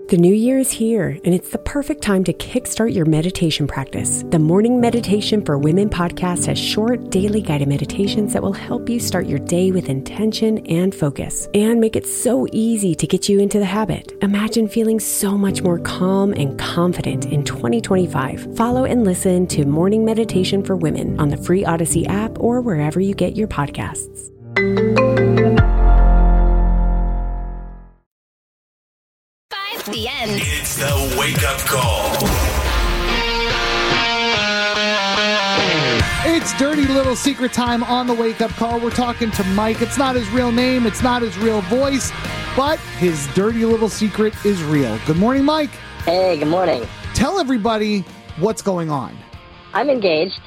The new year is here, and it's the perfect time to kickstart your meditation practice. The Morning Meditation for Women podcast has short, daily guided meditations that will help you start your day with intention and focus, and make it so easy to get you into the habit. Imagine feeling so much more calm and confident in 2025. Follow and listen to Morning Meditation for Women on the free Odyssey app or wherever you get your podcasts. The end. It's the wake-up call. It's Dirty Little Secret time on the wake-up call. We're talking to Mike. It's not his real name. It's not his real voice. But his dirty little secret is real. Good morning, Mike. Hey, good morning. Tell everybody what's going on. I'm engaged.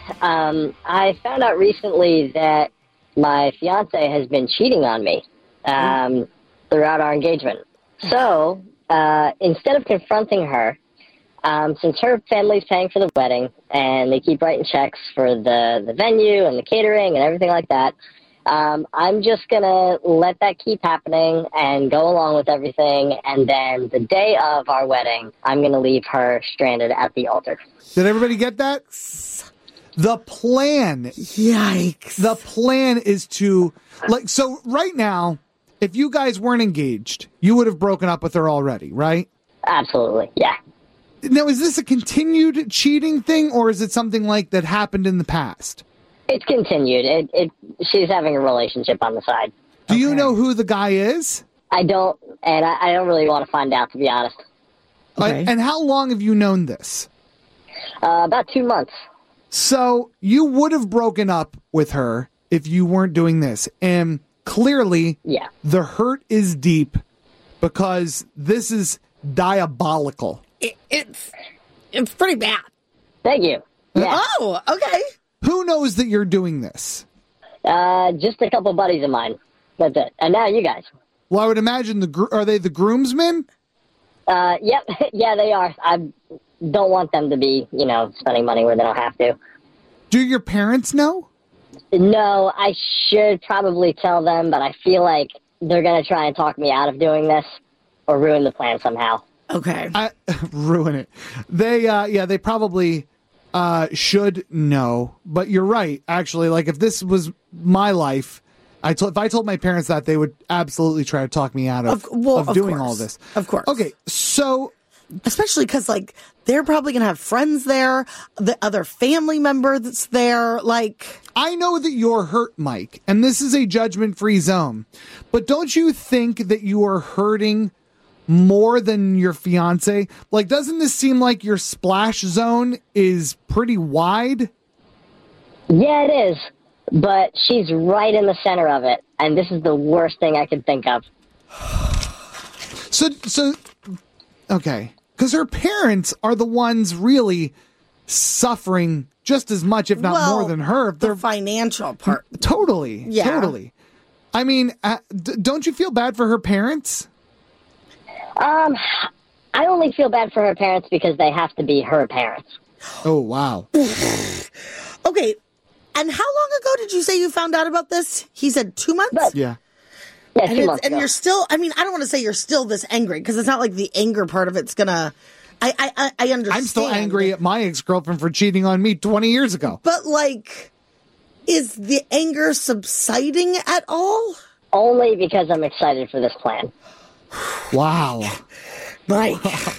I found out recently that my fiance has been cheating on me throughout our engagement. So instead of confronting her, since her family's paying for the wedding and they keep writing checks for the venue and the catering and everything like that, I'm just going to let that keep happening and go along with everything. And then the day of our wedding, I'm going to leave her stranded at the altar. Did everybody get that? The plan. Yikes. The plan is to, so right now, if you guys weren't engaged, you would have broken up with her already, right? Absolutely, yeah. Now, is this a continued cheating thing, or is it something like that happened in the past? It's continued. She's having a relationship on the side. Do you know who the guy is? I don't, and I don't really want to find out, to be honest. Okay. And how long have you known this? About 2 months. So you would have broken up with her if you weren't doing this. And clearly, yeah, the hurt is deep because this is diabolical. It's pretty bad. Thank you. Yeah. Oh, okay. Who knows that you're doing this? Just a couple buddies of mine. That's it. And now you guys. Well, I would imagine are they the groomsmen? Yep. Yeah, they are. I don't want them to be, spending money where they don't have to. Do your parents know? No, I should probably tell them, but I feel like they're going to try and talk me out of doing this or ruin the plan somehow. Okay. Ruin it. They probably should know, but you're right. Actually, like if this was my life, if I told my parents that, they would absolutely try to talk me out of doing all this. Of course. Okay, so especially because they're probably gonna have friends there, the other family member that's there. I know that you're hurt, Mike, and this is a judgment-free zone. But don't you think that you are hurting more than your fiance? Doesn't this seem like your splash zone is pretty wide? Yeah, it is. But she's right in the center of it, and this is the worst thing I could think of. So, okay. Because her parents are the ones really suffering just as much, if not more than her. The financial part. Totally. Yeah. Totally. I mean, don't you feel bad for her parents? I only feel bad for her parents because they have to be her parents. Oh, wow. Okay. And how long ago did you say you found out about this? He said 2 months? Yeah. Yeah, 2 months and ago. you're still, I don't want to say you're still this angry, because it's not like the anger part of it's gonna, I understand. I'm still angry at my ex-girlfriend for cheating on me 20 years ago. But is the anger subsiding at all? Only because I'm excited for this plan. Wow. Mike.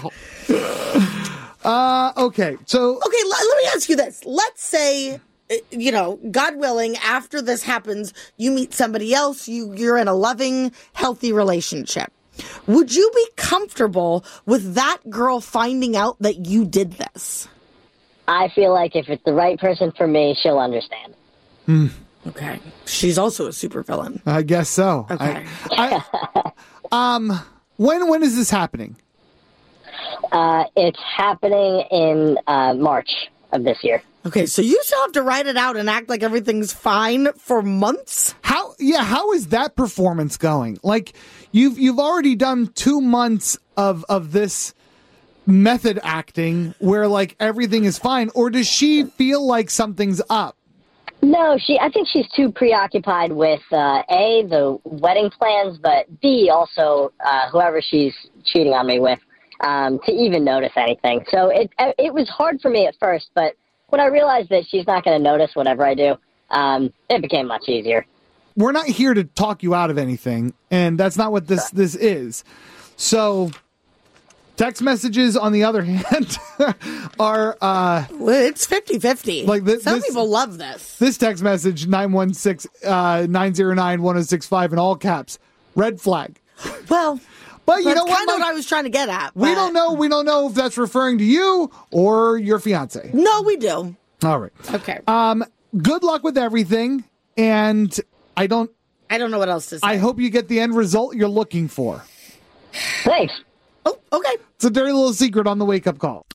Okay, so... Okay, let me ask you this. Let's say, God willing, after this happens, you meet somebody else, you're in a loving, healthy relationship. Would you be comfortable with that girl finding out that you did this? I feel like if it's the right person for me, she'll understand. Okay. She's also a supervillain. I guess so. Okay. When is this happening? It's happening in March of this year. Okay, so you still have to write it out and act like everything's fine for months? How is that performance going? You've already done 2 months of this method acting where everything is fine, or does she feel like something's up? No, I think she's too preoccupied with A, the wedding plans, but B, also whoever she's cheating on me with. to even notice anything. So it was hard for me at first, but when I realized that she's not going to notice whatever I do, it became much easier. We're not here to talk you out of anything, and that's not what this is. So text messages, on the other hand, are it's 50-50. Like Some people love this. This text message, 916-909-1065 in all caps, red flag. Well, but you know that's kind what? of what I was trying to get at. We don't know. We don't know if that's referring to you or your fiance. No, we do. All right. Okay. Good luck with everything, and I don't know what else to say. I hope you get the end result you're looking for. Thanks. Oh, okay. It's a dirty little secret on the wake-up call.